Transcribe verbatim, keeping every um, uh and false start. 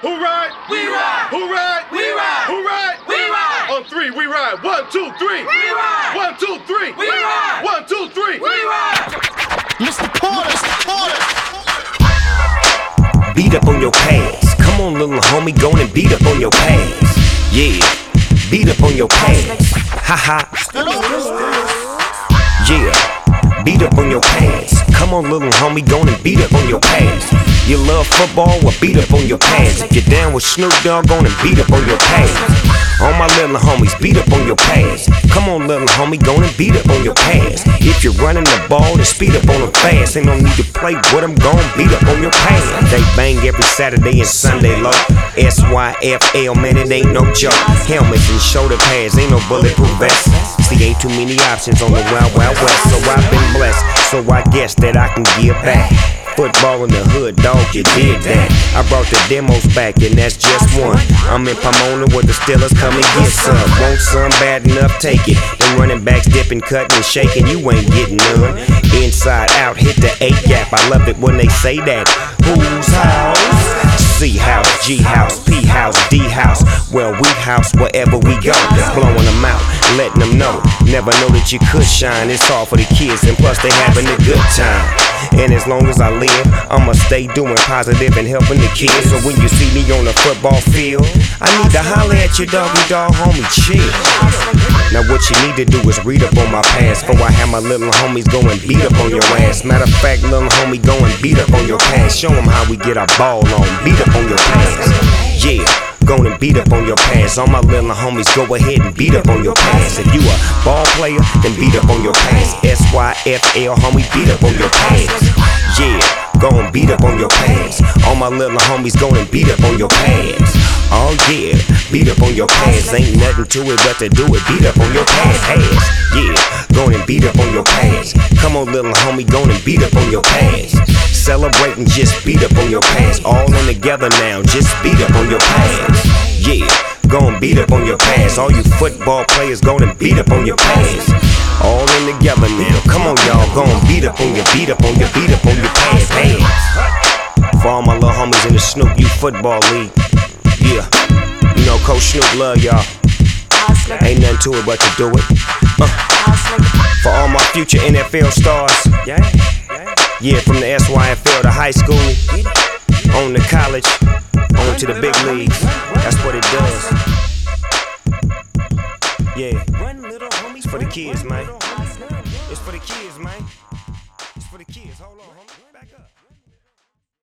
Who ride? We ride. Who ride? We ride. Who ride? We ride. On three, we ride. One, two, three. We ride. One, two, three. We ride. One, two, three. We ride. Mister Porter, Mister Porter. Beat up on your past. Come on, little homie, go and beat up on your past. Yeah, beat up on your past. Ha ha. Yeah, beat up on your past. Come on, little homie, go and beat up on your past. You love football? Well, beat up on your past. If you're down with Snoop Dogg, go and beat up on your past. All my little homies, beat up on your past. Come on, little homie, go and beat up on your past. If you're running the ball, then speed up on them fast. Ain't no need to play with them, go and beat up on your past. They bang every Saturday and Sunday low. S Y F L, man, it ain't no joke. Helmets and shoulder pads, ain't no bulletproof vests. See, ain't too many options on the Wild Wild West. So I've been blessed, so I guess that I can give back. Football in the hood, dog, you did that. I brought the demos back, and that's just one. I'm in Pomona where the Steelers come and get some. Want some bad enough, take it. Them running backs dipping, cutting, and shaking, you ain't getting none. Inside out, hit the eight gap. I love it when they say that. Whose house? C house, G house, P house, D house. Well, we house wherever we go. Blowing them out, letting them know. Never know that you could shine. It's all for the kids, and plus they having a good time. And as long as I live, I'ma stay doing positive and helping the kids. So when you see me on the football field, I need to holler at your doggy dog homie, chill. Now what you need to do is read up on my past, before I have my little homies go and beat up on your ass. Matter of fact, little homie, go and beat up on your past. Show them how we get our ball on, beat up on your past. Yeah, go and beat up on your past. All my little homies, go ahead and beat up on your past. If you a ball player, then beat up on your past. S Y F L, homie, beat up on your past. Yeah, go and beat up on your past. All my little homies, go and beat up on your past. Oh yeah, beat up on your past. Ain't nothing to it but to do it, beat up on your past. Yeah, go and beat up on your past. Come on, little homie, go and beat up on your past. Celebrate and just beat up on your past. All in together now, just beat up on your past. Yeah, go and beat up on your past. All you football players, go and beat up on your past. All in together now, come on y'all, go and beat up on your, beat up on your, beat up on your past. past. For all my little homies in the Snoop U Football League. Yeah, you know Coach Snoop love y'all. Ain't nothing to it but to do it. Uh. For all my future N F L stars. Yeah, from the S Y F L to high school, on to college, on to the big leagues. That's what it does. Yeah, it's for the kids, man. It's for the kids, man.